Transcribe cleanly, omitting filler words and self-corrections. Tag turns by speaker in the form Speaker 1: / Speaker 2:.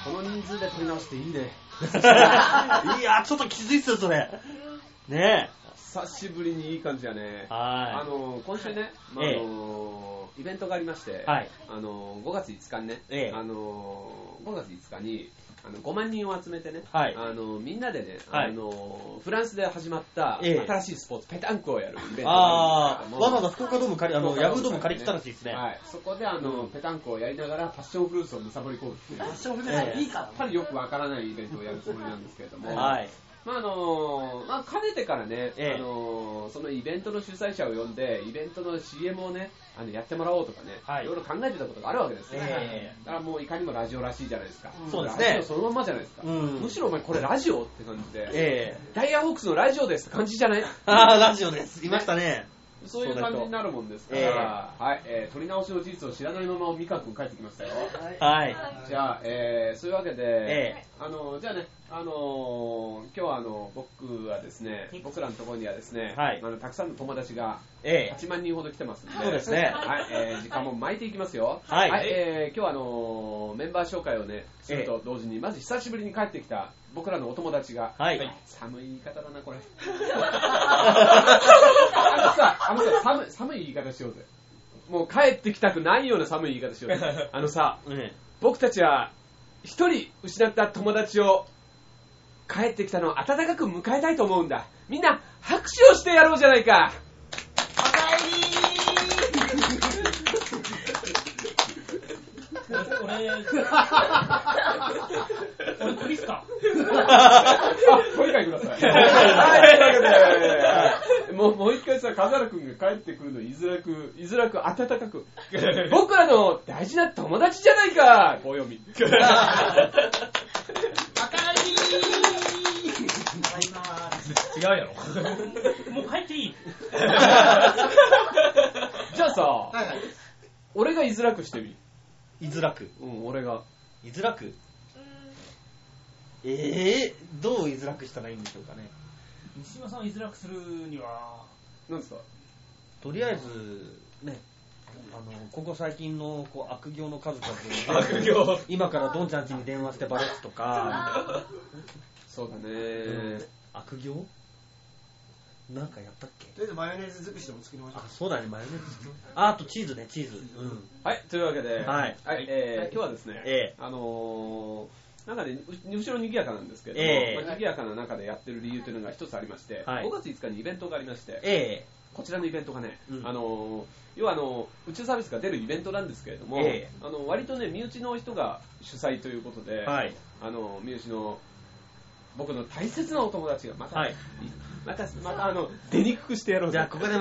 Speaker 1: この人数で撮り直していいね。
Speaker 2: いや、ちょっときついっすよ、それ。ねえ。
Speaker 1: 久しぶりにいい感じやね。
Speaker 2: はい。
Speaker 1: 今週ね、イベントがありまして、
Speaker 2: はい。
Speaker 1: 5月5日にね、5月5日に、5万人を集めてね、
Speaker 2: はい。
Speaker 1: みんなでね、
Speaker 2: はい、
Speaker 1: フランスで始まった新しいスポーツ、ペタンコをやるイベントが
Speaker 2: あるんですけども、わざわざ福岡ドームヤフードーム借り切ったらしいですね。
Speaker 1: はい。そこでペタンコをやりながらパッションフルーツをむさぼり込むっていう。
Speaker 3: パッションフルーツいいか
Speaker 1: やっぱりよくわからないイベントをやるつもりなんですけれども、
Speaker 2: はい。
Speaker 1: まあ、かねてからね、そのイベントの主催者を呼んで、イベントの CM をね、やってもらおうとかね、いろいろ考えてたことがあるわけですよ。だからもういかにもラジオらしいじゃないですか。
Speaker 2: そうですね。
Speaker 1: ラジオそのまんまじゃないですか。むしろお前これラジオって感じで、ダイヤホークスのラジオですって感じじゃない？
Speaker 2: ああ、ラジオです。いましたね。
Speaker 1: そういう感じになるもんですから、はい、撮り直しの事実を知らないままミカ君帰ってきましたよ。
Speaker 2: はい。
Speaker 1: じゃあ、そういうわけで、じゃあね、今日は僕はですね、僕らのところにはですね、たくさんの友達が8万人ほど来てますので、
Speaker 2: そうですね。
Speaker 1: はい、時間も巻いていきますよ。
Speaker 2: はい。
Speaker 1: 今日はメンバー紹介をね、すると同時に、まず久しぶりに帰ってきた僕らのお友達が、寒い言い方だな、これ。寒い言い方しようぜ。もう帰ってきたくないような寒い言い方しようぜ。僕たちは一人失った友達を帰ってきたのを温かく迎えたいと思うんだ。みんな拍手をしてやろうじゃないか。
Speaker 3: おかえり俺クリスか。
Speaker 1: ご理解ください。はい、というわけで、もう一回さ、笠原くんが帰ってくるの居づらく、温かく、僕らの大事な友達じゃないか、こう読み。
Speaker 3: おかえり
Speaker 4: 違うやろ。
Speaker 3: もう帰っていい？
Speaker 1: じゃあさ、俺が居づらくしてみ。
Speaker 2: 居づらく。
Speaker 1: 俺が。
Speaker 2: 居づらく？どう居づらくしたらいいんでしょうかね。
Speaker 3: 西島さんを居づらくするには、
Speaker 1: 何ですか？
Speaker 2: とりあえずね、ここ最近の悪行の数々
Speaker 1: 悪行
Speaker 2: 今からドンちゃん家に電話してバレすとか
Speaker 1: そうだね、
Speaker 2: 悪行なんかやったっけ？
Speaker 4: とりあえずマヨネーズ尽くしでも作りましょう。
Speaker 2: あ、そうだね、マヨネーズ。あとチーズね、チーズ。
Speaker 1: はい、というわけで、
Speaker 2: はい。
Speaker 1: 今日はですね、なんかね、後ろにぎやかなんですけれども、にぎやかな中でやってる理由というのが一つありまして、5月5日にイベントがありまして、こちらのイベントがね、要は宇宙サービスが出るイベントなんですけれども、割とね、身内の人が主催ということで、身内の僕の大切なお友達がまた出にくくしてやろうぜ。
Speaker 2: じゃあここで